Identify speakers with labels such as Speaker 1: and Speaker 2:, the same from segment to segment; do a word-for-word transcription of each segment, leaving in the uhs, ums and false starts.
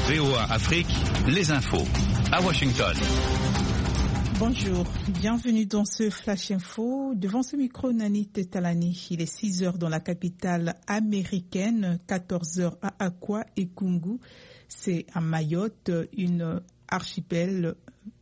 Speaker 1: V O A Afrique, les infos à Washington.
Speaker 2: Bonjour, bienvenue dans ce Flash Info. Devant ce micro, Nani Tetalani. Il est six heures dans la capitale américaine, quatorze heures à Akwa et Kungu. C'est à Mayotte, une archipel,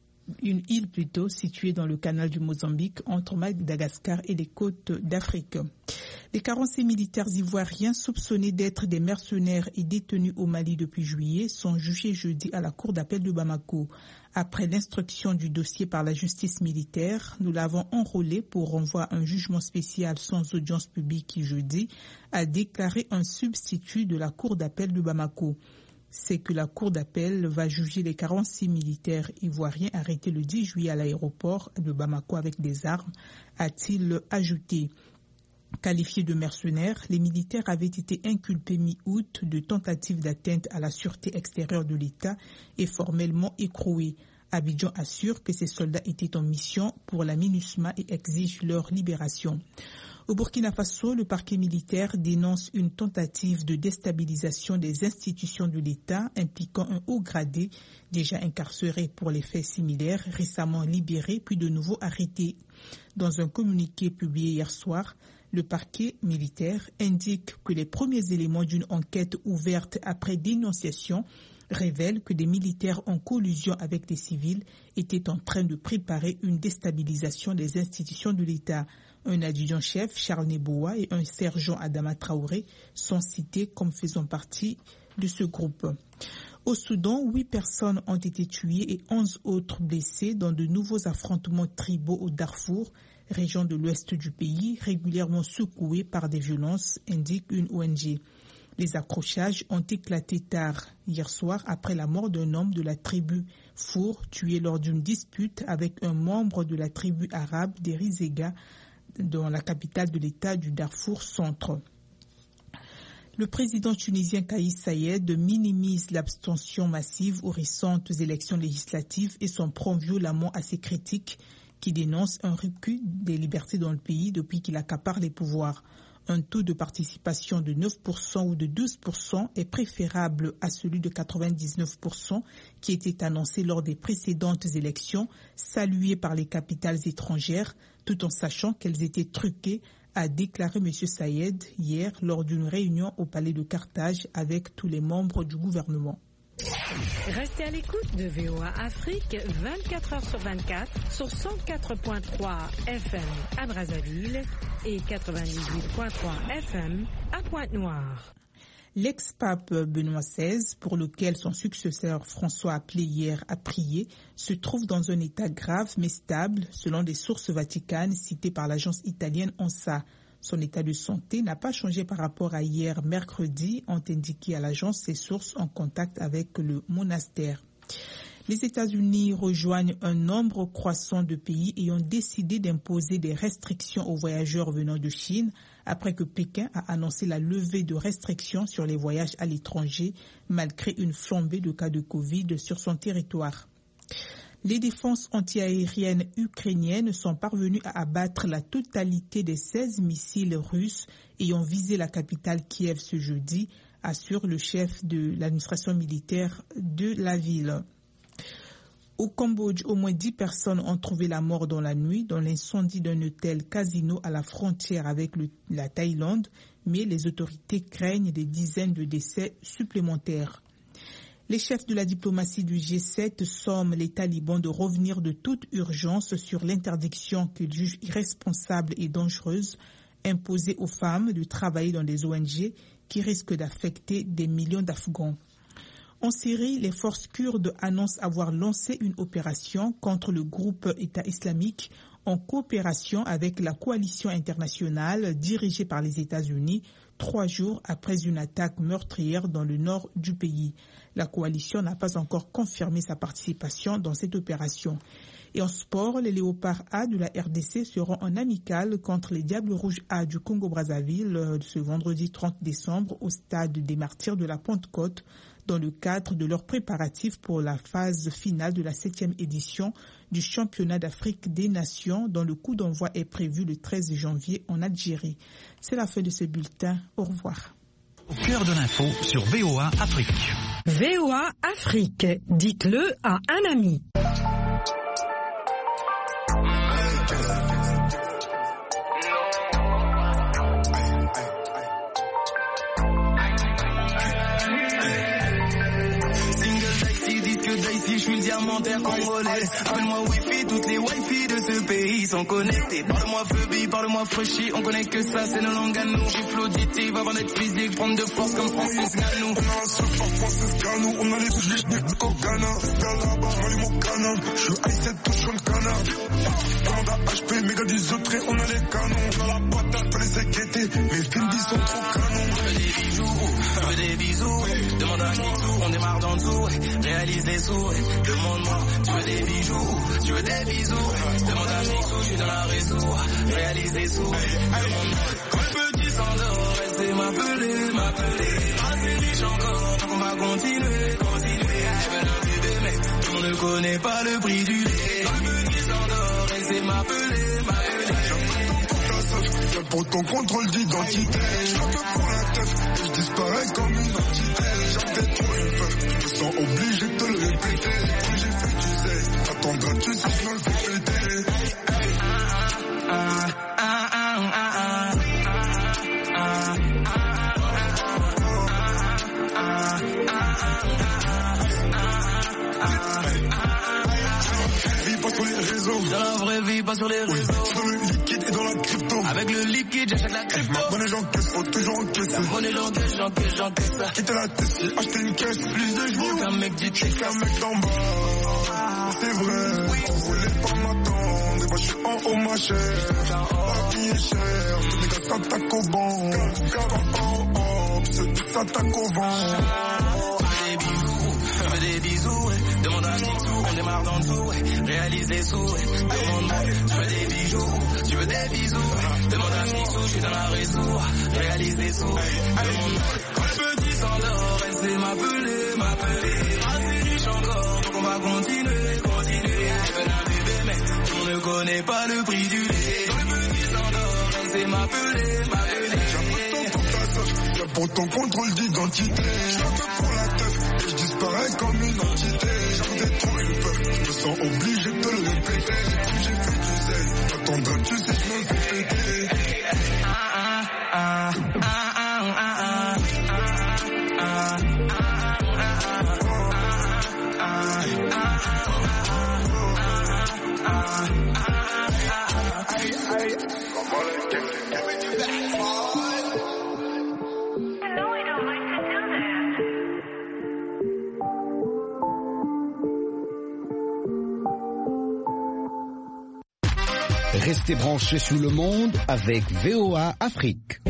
Speaker 2: une île plutôt, située dans le canal du Mozambique, entre Madagascar et les côtes d'Afrique. Les quarante-six militaires ivoiriens soupçonnés d'être des mercenaires et détenus au Mali depuis juillet sont jugés jeudi à la cour d'appel de Bamako. Après l'instruction du dossier par la justice militaire, nous l'avons enrôlé pour renvoi à un jugement spécial sans audience publique jeudi, a déclaré un substitut de la cour d'appel de Bamako. C'est que la cour d'appel va juger les quarante-six militaires ivoiriens arrêtés le dix juillet à l'aéroport de Bamako avec des armes, a-t-il ajouté. Qualifiés de mercenaires, les militaires avaient été inculpés mi-août de tentatives d'atteinte à la sûreté extérieure de l'État et formellement écroués. Abidjan assure que ces soldats étaient en mission pour la MINUSMA et exige leur libération. Au Burkina Faso, le parquet militaire dénonce une tentative de déstabilisation des institutions de l'État impliquant un haut gradé déjà incarcéré pour les faits similaires, récemment libéré puis de nouveau arrêté. Dans un communiqué publié hier soir, le parquet militaire indique que les premiers éléments d'une enquête ouverte après dénonciation révèlent que des militaires en collusion avec des civils étaient en train de préparer une déstabilisation des institutions de l'État. Un adjudant-chef, Charles Neboa, et un sergent, Adama Traoré, sont cités comme faisant partie de ce groupe. Au Soudan, huit personnes ont été tuées et onze autres blessées dans de nouveaux affrontements tribaux au Darfour, région de l'ouest du pays, régulièrement secouée par des violences, indique une O N G. Les accrochages ont éclaté tard hier soir après la mort d'un homme de la tribu Four, tué lors d'une dispute avec un membre de la tribu arabe des Rizega, dans la capitale de l'État du Darfour centre. Le président tunisien Kais Saied minimise l'abstention massive aux récentes élections législatives et s'en prend violemment à ses critiques qui dénoncent un recul des libertés dans le pays depuis qu'il accapare les pouvoirs. Un taux de participation de neuf pour cent ou de douze pour cent est préférable à celui de quatre-vingt-dix-neuf pour cent qui était annoncé lors des précédentes élections, salué par les capitales étrangères, tout en sachant qu'elles étaient truquées, a déclaré M. Saied hier lors d'une réunion au palais de Carthage avec tous les membres du gouvernement.
Speaker 3: Restez à l'écoute de V O A Afrique vingt-quatre heures sur vingt-quatre sur cent quatre virgule trois F M à Brazzaville et quatre-vingt-dix-huit virgule trois F M à Pointe-Noire.
Speaker 2: L'ex-pape Benoît seize, pour lequel son successeur François appelé hier à prier, se trouve dans un état grave mais stable, selon des sources vaticanes citées par l'agence italienne ANSA. Son état de santé n'a pas changé par rapport à hier mercredi, ont indiqué à l'agence ses sources en contact avec le monastère. Les États-Unis rejoignent un nombre croissant de pays ayant décidé d'imposer des restrictions aux voyageurs venant de Chine après que Pékin a annoncé la levée de restrictions sur les voyages à l'étranger malgré une flambée de cas de Covid sur son territoire. Les défenses antiaériennes ukrainiennes sont parvenues à abattre la totalité des seize missiles russes ayant visé la capitale Kiev ce jeudi, assure le chef de l'administration militaire de la ville. Au Cambodge, au moins dix personnes ont trouvé la mort dans la nuit dans l'incendie d'un hôtel casino à la frontière avec le, la Thaïlande, mais les autorités craignent des dizaines de décès supplémentaires. Les chefs de la diplomatie du G sept somment les talibans de revenir de toute urgence sur l'interdiction qu'ils jugent irresponsable et dangereuse imposée aux femmes de travailler dans des O N G qui risquent d'affecter des millions d'Afghans. En Syrie, les forces kurdes annoncent avoir lancé une opération contre le groupe État islamique en coopération avec la coalition internationale dirigée par les États-Unis, trois jours après une attaque meurtrière dans le nord du pays. La coalition n'a pas encore confirmé sa participation dans cette opération. Et en sport, les Léopards A de la R D C seront en amical contre les Diables Rouges A du Congo-Brazzaville ce vendredi trente décembre au stade des Martyrs de la Pentecôte dans le cadre de leurs préparatifs pour la phase finale de la septième édition du championnat d'Afrique des Nations dont le coup d'envoi est prévu le treize janvier en Algérie. C'est la fin de ce bulletin. Au revoir.
Speaker 1: Au cœur de l'info sur V O A Afrique.
Speaker 3: V O A Afrique, dites-le à un ami.
Speaker 4: Je suis le diamantaire congolais. Appelle-moi Wi-Fi, toutes les Wi-Fi de ce pays sont connectées. Parle-moi Feubi, parle-moi Freshie, on connaît que ça, c'est nos langues à nous. J'ai Flodity, va avant d'être physique, prendre de force comme Francis Ngannou. On a un surf par Francis Ngannou, on a les touches au Ghana. Viens là-bas, j'm'allume au canard. Je suis I sept, touche sur le canard. Demande à H P, méga du Zotré, on a les canons. Dans la patate, pas les inquiéter, mes films sont trop canons. Je veux des bijoux, je veux des bisous. Demande à Nixou, on démarre dans le dessous. Réalise les sous. Demande-moi, tu veux des bijoux, tu veux des bisous. Demande à Nixou, je suis dans la réseau. Réalise les sous. Demande-moi, quand le petit s'endort, restez m'appeler, m'appeler. Assez riche encore, donc on va continuer, continuer. Je veux un bébé, mais tout le monde ne connaît pas le prix du lait. Quand le petit s'endort, restez m'appeler, m'appeler. J'ai pour ton contrôle d'identité. Je veux pour la teuf, et je disparais comme une entité. J'avais trop une peur, je me sens obligé de te le répéter. J'ai fait du zèle, attendras-tu si je me le fais péter. Vie pas sur les réseaux, dans la vraie vie pas sur les réseaux. Dans le liquide et dans la crypto. Avec le liquide j'achète la crypto. Ma monnaie j'encaisse, faut toujours encaisser. La monnaie j'encaisse, j'encaisse, j'encaisse. Quitter la Tessie, acheter une caisse. Plus de jours qu'un mec dit check, qu'un mec d'en bas. C'est vrai, on voulait pas m'attendre. Et bah j'suis en haut ma chère. La vie est chère, tous les gars s'attaquent au banc. En haut, ceux qui s'attaquent au vent. Des bisous, fais des bisous. Demande à Nixou, on démarre dans le dessous. Réalise les sous. Demande-moi, tu veux des bijoux, tu veux des bisous. Demande à Nixou, je suis dans la réseau. Réalise les sous. Demande-moi, quand le petit s'endort, restez m'appeler, m'appeler. Assez riche encore, donc on va continuer, continuer. Je veux un bébé, mais tout le monde ne connaît pas le prix du lait. Quand le petit s'endort, restez m'appeler, m'appeler. J'apporte ton pour ta soif, j'ai pour ton contrôle d'identité. Je veux pour la teuf, et je disparais comme une entité. J'avais trop une peur, je me sens obligé de te le répéter. J'ai fait du zèle, attendras-tu si je me fais péter.
Speaker 5: Restez branchés sous le monde avec V O A Afrique.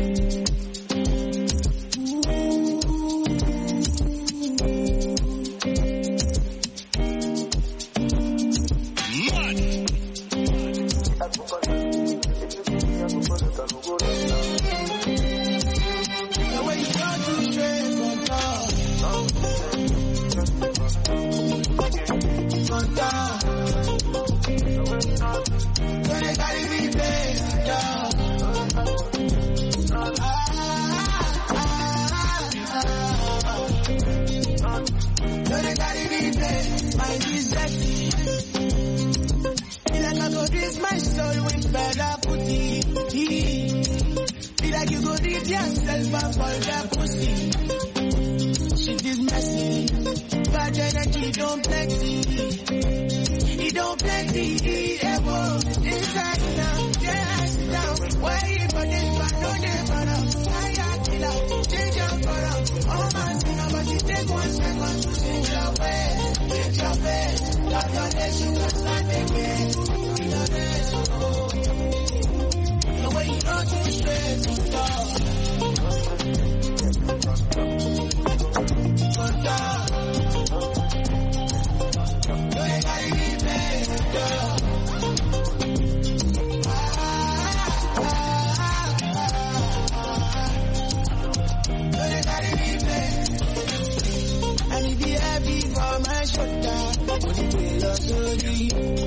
Speaker 6: And if you heavy for my shoulder, put it in your story.